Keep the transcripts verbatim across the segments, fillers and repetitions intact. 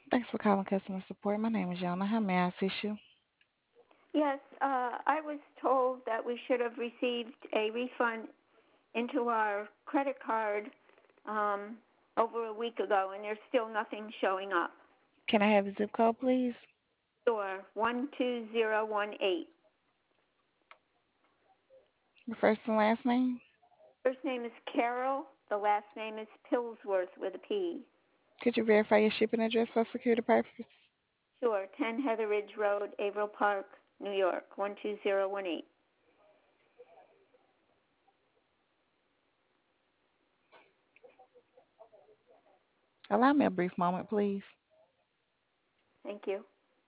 Thanks for calling customer support. My name is Yana. How may I assist you? Yes, uh, I was told that we should have received a refund into our credit card um, over a week ago, and there's still nothing showing up. Can I have the zip code, please? Sure, one two zero one eight. Your first and last name? First name is Carol. The last name is Pillsworth with a P. Could you verify your shipping address for security purposes? Sure, ten Heather Ridge Road, Averill Park, New York, one two zero one eight. Allow me a brief moment, please. Thank you.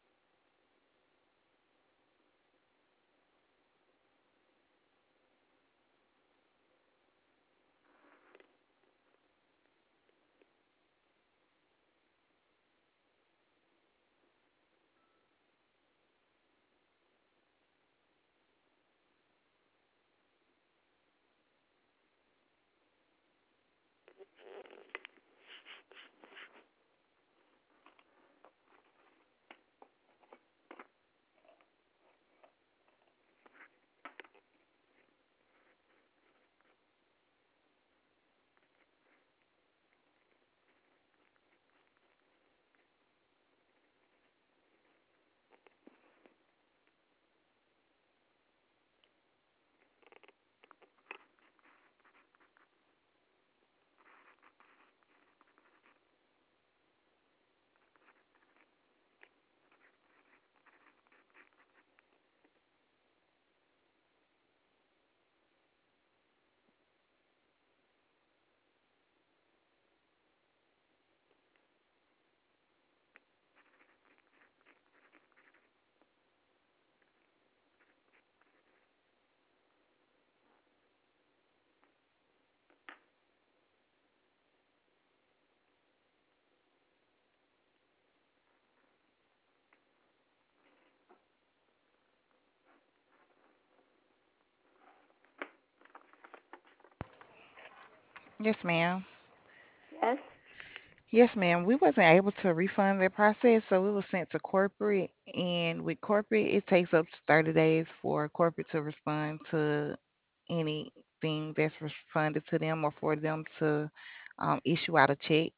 Yes, ma'am. Yes? Yes, ma'am. We wasn't able to refund that process, so it was sent to corporate. And with corporate, it takes up to thirty days for corporate to respond to anything that's refunded to them or for them to um, issue out a check.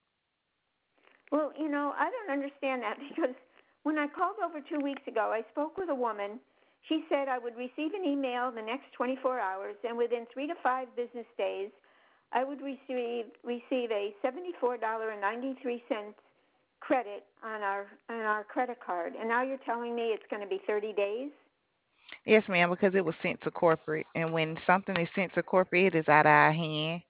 Well, you know, I don't understand that because when I called over two weeks ago, I spoke with a woman. She said I would receive an email in the next twenty-four hours, and within three to five business days, I would receive receive a seventy-four dollars and ninety-three cents credit on our on our credit card. And now you're telling me it's going to be thirty days? Yes, ma'am, because it was sent to corporate. And when something is sent to corporate, it is out of our hand.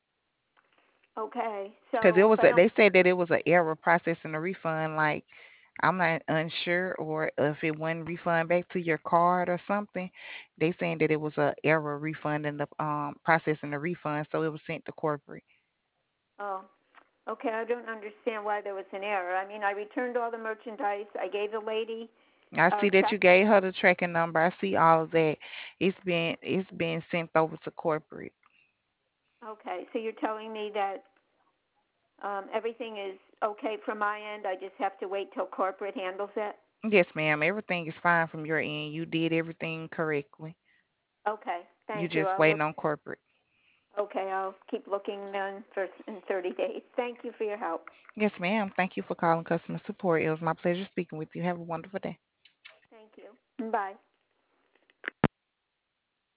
Okay. Because So it if was, I a, don't, they said that it was an error processing the refund. Like, I'm not unsure, or if it wasn't refund back to your card or something. They saying that it was a error refunding the um processing the refund, so it was sent to corporate. oh, okay, I don't understand why there was an error. I mean, I returned all the merchandise. I gave the lady I a see that check. you gave her the tracking number. I see all of that. It's been it's been sent over to corporate. Okay, so you're telling me that um, everything is okay from my end. I just have to wait till corporate handles it. Yes, ma'am. Everything is fine from your end. You did everything correctly. Okay, You thank you. just I'll waiting look. on corporate. Okay, I'll keep looking then for in thirty days. Thank you for your help. Yes, ma'am. Thank you for calling customer support. It was my pleasure speaking with you. Have a wonderful day. Thank you. Bye.